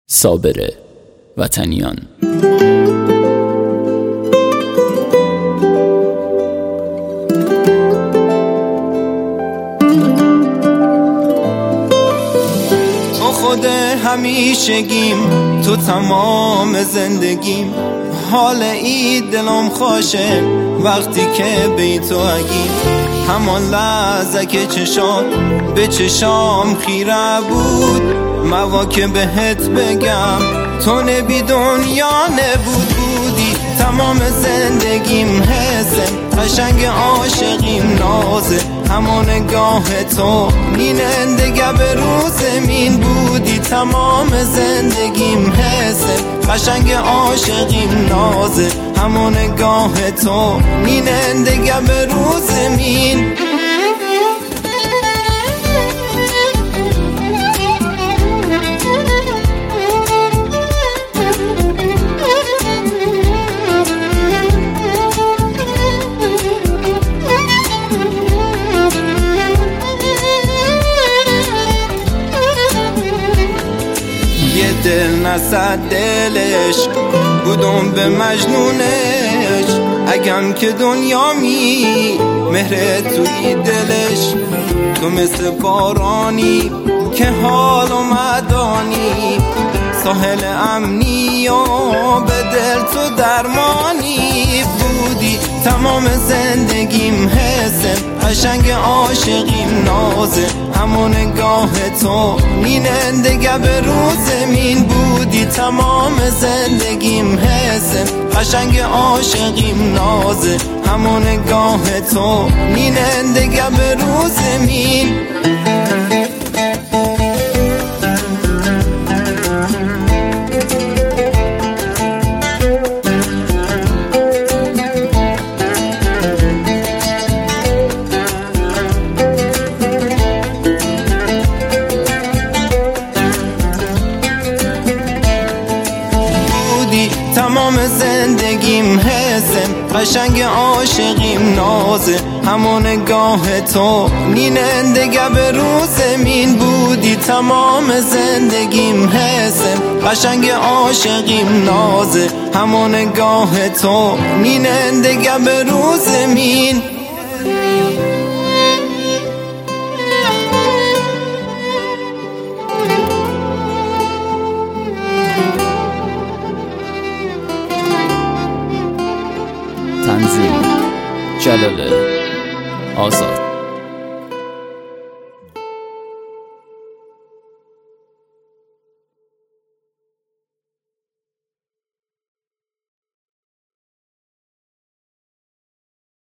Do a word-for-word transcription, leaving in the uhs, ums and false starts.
صابر وطنیان. تو خود همیشگیم، تو تمام زندگیم. حال عید دلم خوشه وقتی که بی تو اگیم. همان لحظه که چشام به چشام خیره بود، مواکه بهت بگم تو نبی دنیا نبود. بودی تمام زندگیم، حسن قشنگ عاشقیم، نازه همون نگاه تو نیننده گب رو زمین. بودی تمام زندگیم، حسن قشنگ عاشقیم، نازه همون نگاه تو نیننده گب رو زمین. یه دل نصد دلش بودم به مجنونش، اگم که دنیا می مهر توی دلش. تو مثل بارانی که حال اومدانی، ساحل امنی و به دل تو درمانی. بودی تمام زندگیم، حسن قشنگ عاشقیم، نازه همون نگاه تو نیننده گب رو زمین. بودی تمام زندگیم، حسن قشنگ عاشقیم، نازه همون نگاه تو نیننده گب رو زمین. تمام زندگیم، حسن قشنگ عاشقیم، نازه همون نگاه تو نیننده گب رو زمین. بودی تمام زندگیم، حسن قشنگ عاشقیم، نازه همون نگاه تو نیننده گب رو زمین. تنظیم جلال آزاد.